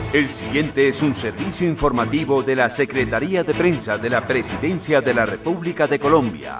El siguiente es un servicio informativo de la Secretaría de Prensa de la Presidencia de la República de Colombia.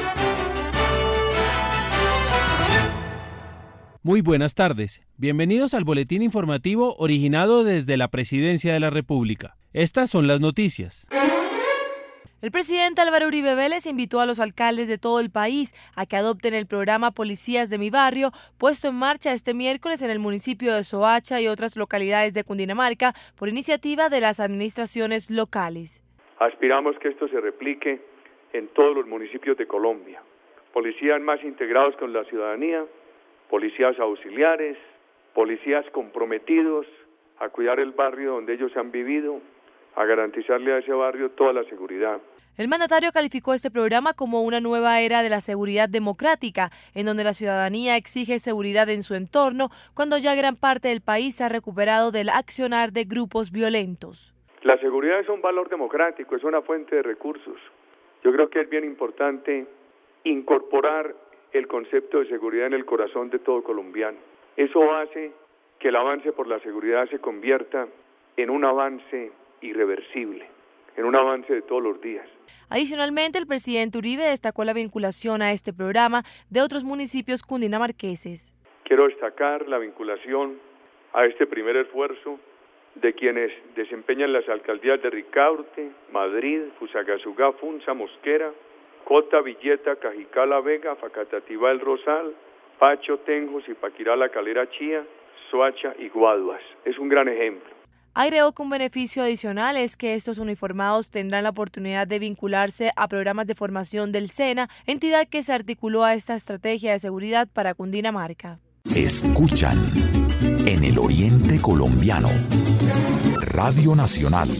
Muy buenas tardes. Bienvenidos al boletín informativo originado desde la Presidencia de la República. Estas son las noticias. El presidente Álvaro Uribe Vélez invitó a los alcaldes de todo el país a que adopten el programa Policías de mi Barrio, puesto en marcha este miércoles en el municipio de Soacha y otras localidades de Cundinamarca por iniciativa de las administraciones locales. Aspiramos que esto se replique en todos los municipios de Colombia. Policías más integrados con la ciudadanía, policías auxiliares, policías comprometidos a cuidar el barrio donde ellos han vivido, a garantizarle a ese barrio toda la seguridad. El mandatario calificó este programa como una nueva era de la seguridad democrática, en donde la ciudadanía exige seguridad en su entorno, cuando ya gran parte del país se ha recuperado del accionar de grupos violentos. La seguridad es un valor democrático, es una fuente de recursos. Yo creo que es bien importante incorporar el concepto de seguridad en el corazón de todo colombiano. Eso hace que el avance por la seguridad se convierta en un avance irreversible, en un avance de todos los días. Adicionalmente, el presidente Uribe destacó la vinculación a este programa de otros municipios cundinamarqueses. Quiero destacar la vinculación a este primer esfuerzo de quienes desempeñan las alcaldías de Ricaurte, Madrid, Fusagasugá, Funza, Mosquera, Cota, Villeta, Cajicá, La Vega, Facatativá, El Rosal, Pacho, Tenjo, Zipaquirá, La Calera, Chía, Soacha y Guaduas. Es un gran ejemplo. Agregó que un beneficio adicional es que estos uniformados tendrán la oportunidad de vincularse a programas de formación del SENA, entidad que se articuló a esta estrategia de seguridad para Cundinamarca. Escuchan en el Oriente Colombiano, Radio Nacional.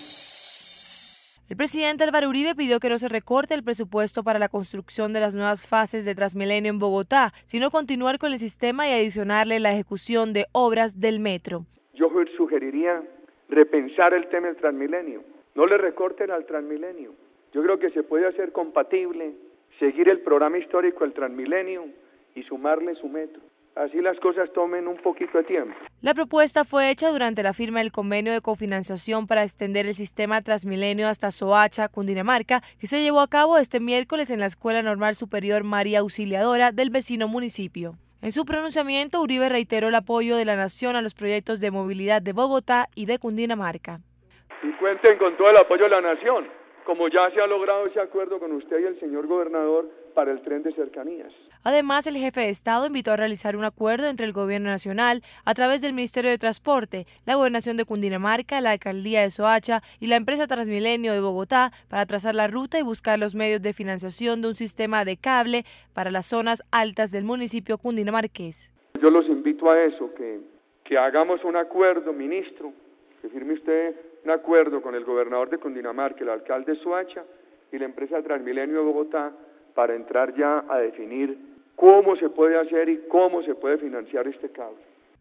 El presidente Álvaro Uribe pidió que no se recorte el presupuesto para la construcción de las nuevas fases de Transmilenio en Bogotá, sino continuar con el sistema y adicionarle la ejecución de obras del metro. Yo sugeriría repensar el tema del Transmilenio. No le recorten al Transmilenio. Yo creo que se puede hacer compatible, seguir el programa histórico del Transmilenio y sumarle su metro. Así las cosas tomen un poquito de tiempo. La propuesta fue hecha durante la firma del convenio de cofinanciación para extender el sistema Transmilenio hasta Soacha, Cundinamarca, que se llevó a cabo este miércoles en la Escuela Normal Superior María Auxiliadora del vecino municipio. En su pronunciamiento, Uribe reiteró el apoyo de la Nación a los proyectos de movilidad de Bogotá y de Cundinamarca. Y cuenten con todo el apoyo de la Nación, como ya se ha logrado ese acuerdo con usted y el señor gobernador para el tren de cercanías. Además, el jefe de Estado invitó a realizar un acuerdo entre el Gobierno Nacional a través del Ministerio de Transporte, la Gobernación de Cundinamarca, la Alcaldía de Soacha y la empresa Transmilenio de Bogotá para trazar la ruta y buscar los medios de financiación de un sistema de cable para las zonas altas del municipio cundinamarqués. Yo los invito a eso, que hagamos un acuerdo, ministro, que firme usted un acuerdo con el gobernador de Cundinamarca, el alcalde de Soacha y la empresa Transmilenio de Bogotá para entrar ya a definir cómo se puede hacer y cómo se puede financiar este cable.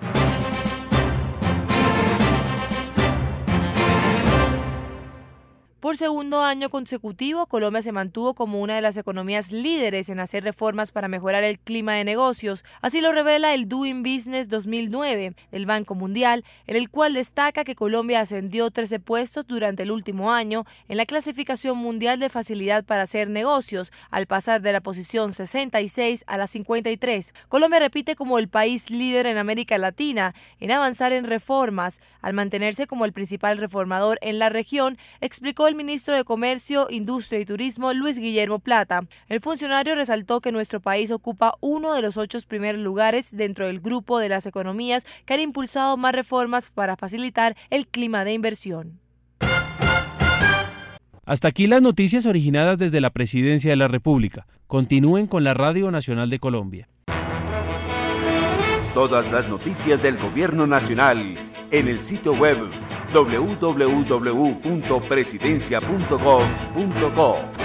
Por segundo año consecutivo, Colombia se mantuvo como una de las economías líderes en hacer reformas para mejorar el clima de negocios. Así lo revela el Doing Business 2009 del Banco Mundial, en el cual destaca que Colombia ascendió 13 puestos durante el último año en la clasificación mundial de facilidad para hacer negocios, al pasar de la posición 66 a la 53. Colombia repite como el país líder en América Latina en avanzar en reformas, al mantenerse como el principal reformador en la región, explicó el ministro de Comercio, Industria y Turismo, Luis Guillermo Plata. El funcionario resaltó que nuestro país ocupa uno de los 8 primeros lugares dentro del grupo de las economías que han impulsado más reformas para facilitar el clima de inversión. Hasta aquí las noticias originadas desde la Presidencia de la República. Continúen con la Radio Nacional de Colombia. Todas las noticias del Gobierno Nacional en el sitio web www.presidencia.gov.co.